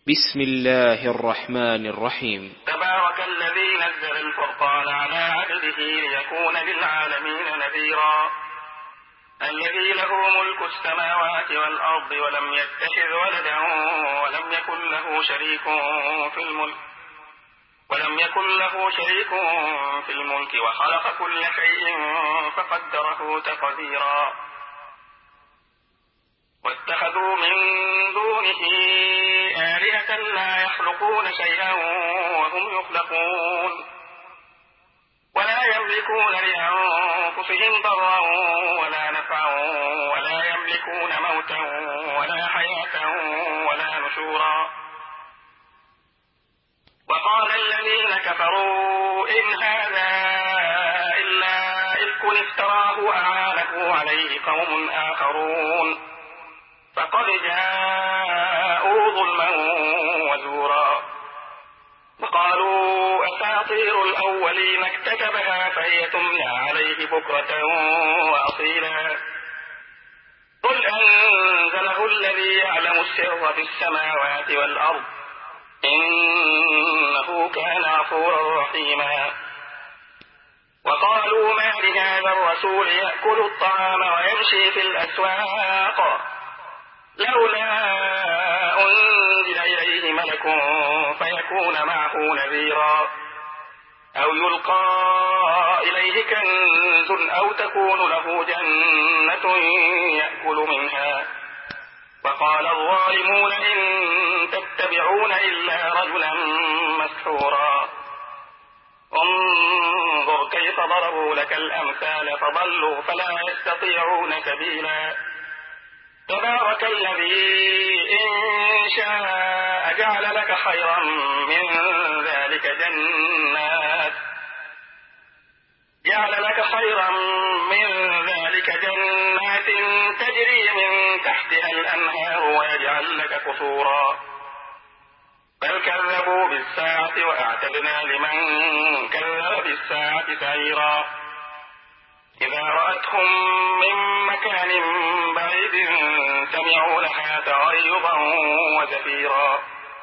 بسم الله الرحمن الرحيم. تبارك الذي نزل الفرقان على عبده ليكون للعالمين نذيرا. الذي له ملك السماوات والأرض ولم يتخذ ولدا ولم يكن له شريك في الملك وخلق كل شيء فقدره تقديرا. واتخذوا من دونه آلهة لا يخلقون شيئا وهم يخلقون ولا يملكون لأنفسهم ضرا ولا نفعا ولا يملكون موتا ولا حياة ولا نشورا. وقال الذين كفروا إن هذا إلا إفك افتراه أعانه عليه قوم آخرون فقد جاءوا ظلما وزورا. وقالوا أساطير الأولين اكتتبها فهي تملى عليه بكرة وأصيلا. قل أنزله الذي يعلم السر في السماوات والأرض إنه كان غفورا رحيما. وقالوا ما لهذا الرسول يأكل الطعام ويمشي في الأسواق لولا أنزل إليه ملك فيكون معه نذيرا أو يلقى إليه كنز أو تكون له جنة يأكل منها. وقال الظالمون إن تتبعون إلا رجلا مسحورا. انظر كيف ضربوا لك الأمثال فضلوا فلا يستطيعون سبيلا. تبارك الذي إن شاء جعل لك خيرا من ذلك جنات تجري من تحتها الأنهار ويجعل لك قصورا. بل كذبوا بالساعة وأعتدنا لمن كذب بالساعة سعيرا. إذا رأتهم من مكان بعيد سمعوا لها تغيظا وزفيرا.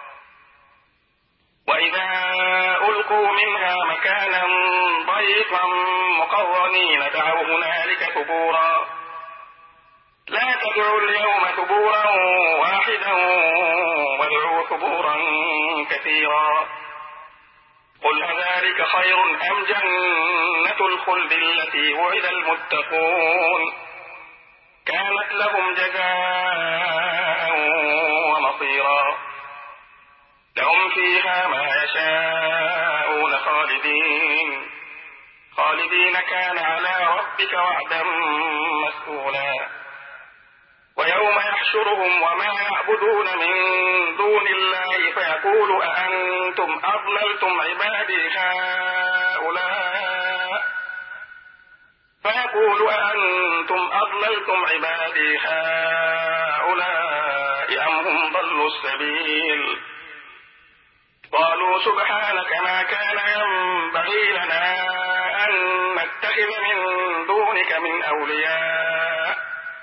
وإذا ألقوا منها مكانا ضيقا مقرنين دعوا هنالك ثبورا. لا تدعوا اليوم ثبورا واحدا وادعوا ثبورا كثيرا. قل أذلك خير أم جنة الخلد التي وعد المتقون كانت لهم جزاء ومصيرا. لهم فيها ما يشاءون خالدين كان على ربك وعدا مسئولا. ويوم يحشرهم وما يعبدون من دون الله فيقول أأنتم أضللتم عبادي هؤلاء أم هم ضلوا السبيل. قالوا سبحانك ما كان ينبغي لنا أن نتخذ من دونك من أولياء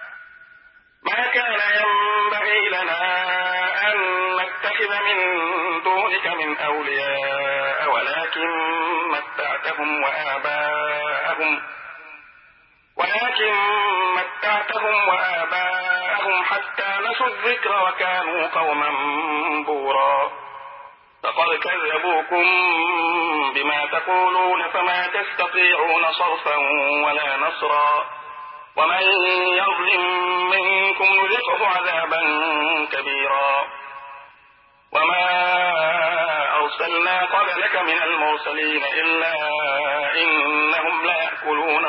ولكن متعتهم وآباءهم حتى نسوا الذكر وكانوا قوما بورا. فقد كذبوكم بما تقولون فما تستطيعون صرفا ولا نصرا. ومن يظلم منكم نذقه عذابا كبيرا. وما أرسلنا قبلك من المرسلين إلا إنهم ليأكلون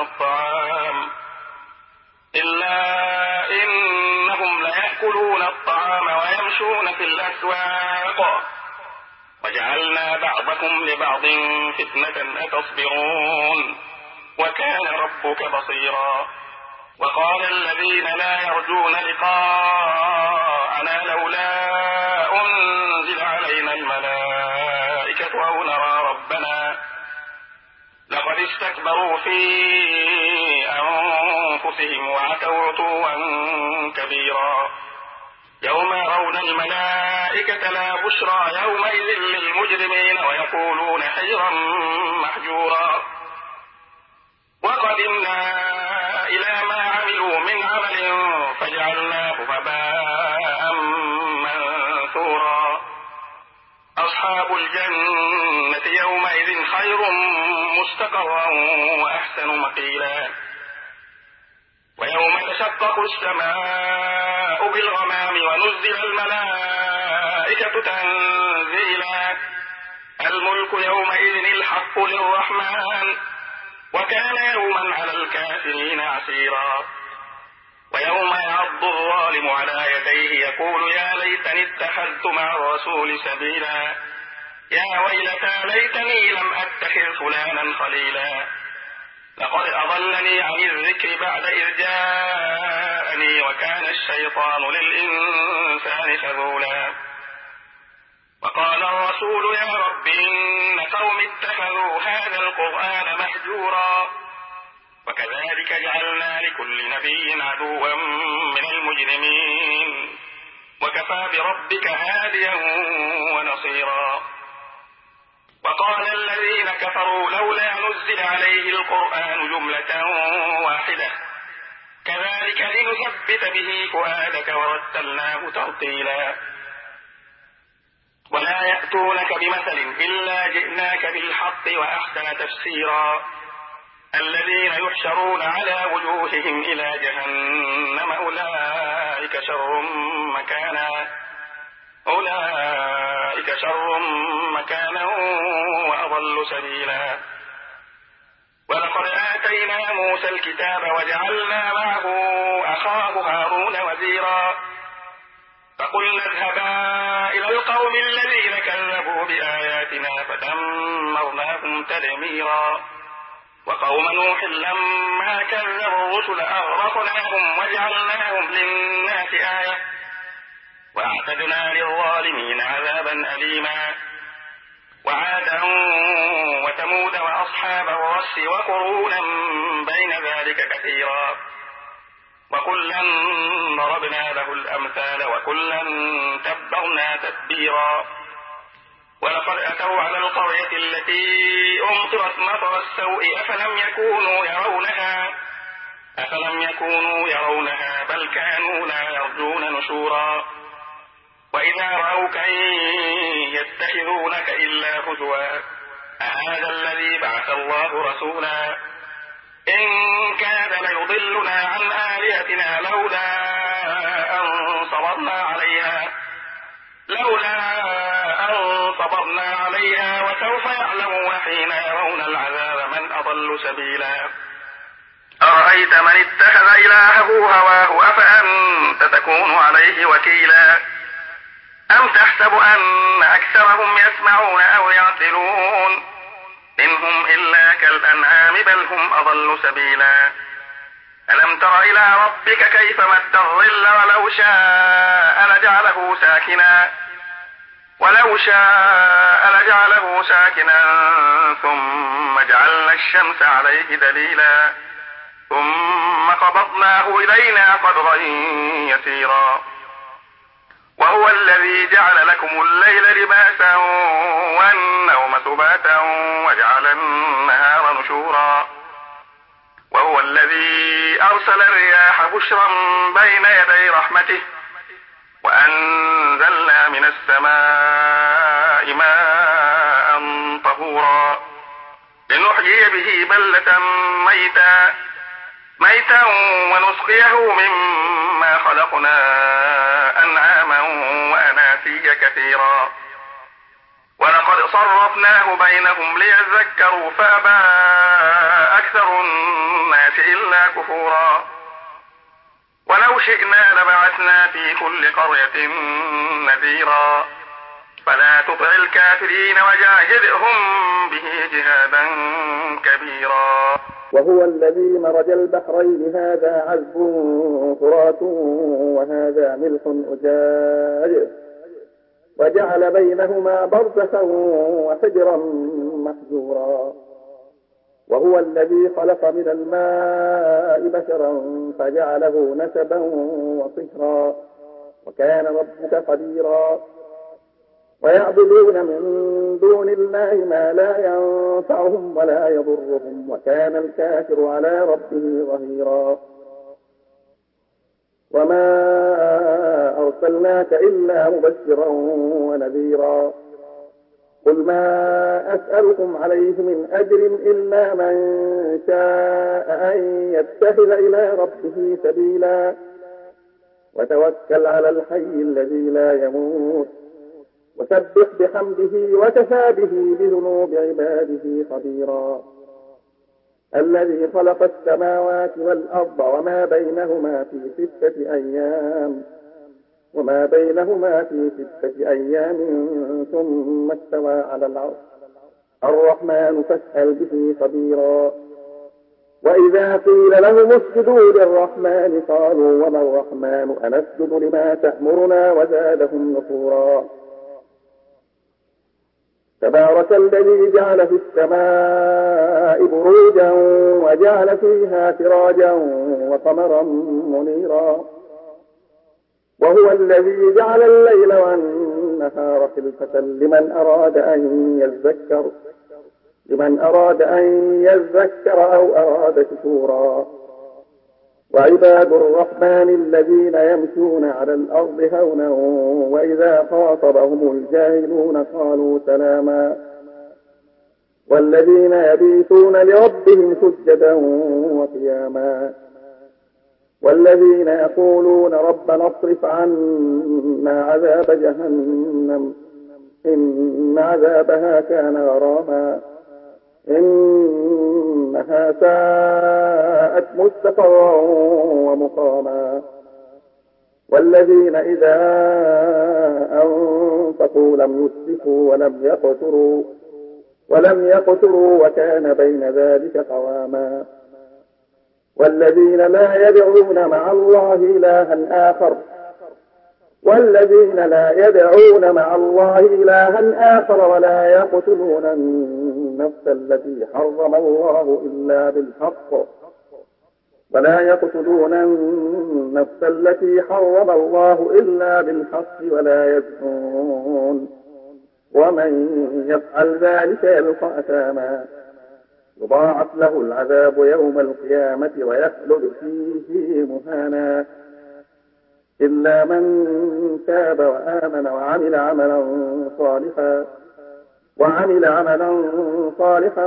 الطعام ويمشون في الأسواق وجعلنا بعضكم لبعض فتنة أتصبرون وكان ربك بصيرا. وقال الذين لا يرجون لقاءنا لولا أنزل علينا الملائكة أو نرى ربنا لقد استكبروا في أنفسهم وعتوا عتوا كبيرا. يوم يرون الملائكة لا بشرى يومئذ للمجرمين ويقولون حجرا محجورا وقدمنا إلى ما عملوا من عمل فجعلناه هباء منثورا أصحاب الجنة يومئذ خير مستقرا وأحسن مقيلا ويوم تشقق السماء بالغمام ونزل الملائكة تنزيلا الملك يومئذ الحق للرحمن وكان يوما على الكافرين عسيرا ويوم يعض الظالم على يديه يقول يا ليتني اتخذت مع الرسول سبيلا يا ويلتى ليتني لم أتخذ فلانا خليلا لقد أضلني عن الذكر بعد إذ جاءني وكان الشيطان للإنسان خذولا وقال الرسول يا رب إن قوم اتخذوا هذا القرآن مهجورا وكذلك جعلنا لكل نبي عدوا من المجرمين وكفى بربك هاديا ونصيرا وقال الذين كفروا لولا نزل عليه القرآن جملة واحدة كذلك لنثبت به فؤادك ورتلناه ترتيلا ولا يأتونك بمثل إلا جئناك بالحق وأحسن تفسيرا الذين يحشرون على وجوههم إلى جهنم أولئك شر مكانا وأضل سبيلا ولقد آتينا موسى الكتاب وجعلنا معه أخاه هارون وزيرا فقلنا اذهبا إلى القوم الذين كذبوا بآياتنا فدمرناهم تدميرا وقوم نوح لما كذبوا الرسل أغرقناهم وجعلناهم للناس آية وأعتدنا للظالمين عذابا أليما وعادا وثمود وأصحاب الرس وقرونا بين ذلك كثيرا وكلا ضربنا له الأمثال وكلا تبرنا تتبيرا ولقد أتوا على القرية التي أمطرت مطر السوء أفلم يكونوا يرونها بل كانوا لا يرجون نشورا وإذا رأوك إن يتخذونك إلا هزوا أهذا الذي بعث الله رسولا إن كاد ليضلنا عن آلهتنا لولا أن صبرنا عليها وسوف يعلمون حين يرون العذاب من أضل سبيلا أرأيت من اتخذ إلهه هواه أفأنت تكون عليه وكيلا أم تحسب أن أكثرهم يسمعون أو يعقلون إنهم إلا كالأنعام بل هم أضل سبيلا ألم تر إلى ربك كيف مد الظل ولو شاء لجعله ساكنا ثم جعلنا الشمس عليه دليلا ثم قبضناه إلينا قبضا يسيرا وهو الذي جعل لكم الليل لباسا والنوم سباتا وجعل النهار نشورا وهو الذي أرسل الرياح بشرا بين يدي رحمته وأنزلنا من السماء ماء طهورا لنحيي به بلة ميتا ونسقيه مما خلقنا أنعاما وأناسيا كثيرا ولقد صرفناه بينهم ليذكروا فأبى أكثر الناس إلا كفورا ولو شئنا لبعثنا في كل قرية نذيرا فلا تطع الكافرين وجاهدهم به جهادا كبيرا وهو الذي مرج البحرين هذا عذب فرات وهذا ملح أجاج وجعل بينهما برزخا وحجرا محجورا وهو الذي خلق من الماء بشرا فجعله نسبا وصهرا وكان ربك قديرا. ويعبدون من دون الله ما لا ينفعهم ولا يضرهم، وكان الكافر على ربه ظهيرا. وما أرسلناك إلا مبشرا ونذيرا. قل ما أسألكم عليه من أجر إلا من شاء أن يتخذ إلى ربه سبيلا. وتوكل على الحي الذي لا يموت، وسبح بحمده وكفى به بذنوب عباده خبيرا. الذي خلق السماوات والأرض وما بينهما في 6 أيام ثم استوى على العرش. الرحمن فاسأل به خبيرا. وإذا قيل لهم اسجدوا للرحمن قالوا وما الرحمن أنسجد لما تأمرنا وزادهم نفورا. تبارك الذي جعل في السماء بروجا وجعل فيها سراجا وقمرا منيرا. وهو الذي جعل الليل والنهار خلفة لمن أراد أن يذكر أو أراد شكورا. وعباد الرحمن الذين يمشون على الأرض هونا وإذا خاطبهم الجاهلون قالوا سلاما. والذين يبيتون لربهم سجدا وقياما. والذين يقولون ربنا اصرف عنا عذاب جهنم إن عذابها كان غراما إنها ساءت مستقرا ومقاما. والذين إذا أنفقوا لم يسرفوا ولم يقتروا وكان بين ذلك قواما. والذين لا يدعون مع الله إلها آخر ولا يقتلون النفس التي حرم الله إلا بالحق ولا يزنون ومن يفعل ذلك يلقى أثاما يضاعف له العذاب يوم القيامة ويخلد فيه مهانا إلا من تاب وآمن وعمل عملا صالحا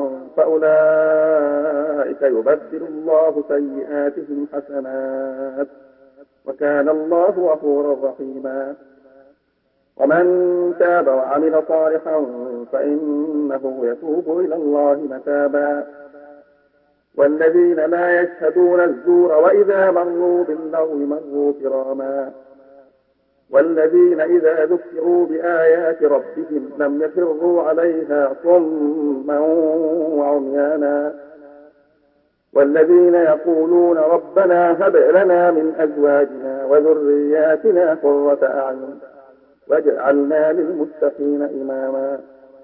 فأولئك يبدل الله سيئاتهم حسنات وكان الله غفورا رحيما. ومن تاب وعمل صالحا فإنه يتوب إلى الله متابا. والذين لا يشهدون الزور وإذا مروا باللغو مروا كراما. والذين إذا ذكروا بآيات ربهم لم يخروا عليها صما وعميانا. والذين يقولون ربنا هب لنا من أزواجنا وذرياتنا قرة أعين واجعلنا للمتقين إماما.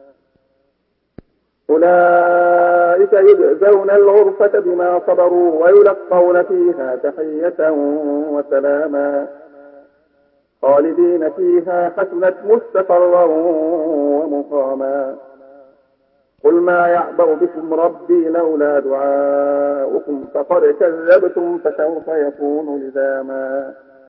أولئك يجزون الغرفة بما صبروا ويلقون فيها تحية وسلاما خالدين فيها حسنت مستقرا ومقاما. قل ما يعبأ بكم ربي لولا دعاؤكم فقد كذبتم فسوف يكون لزاما.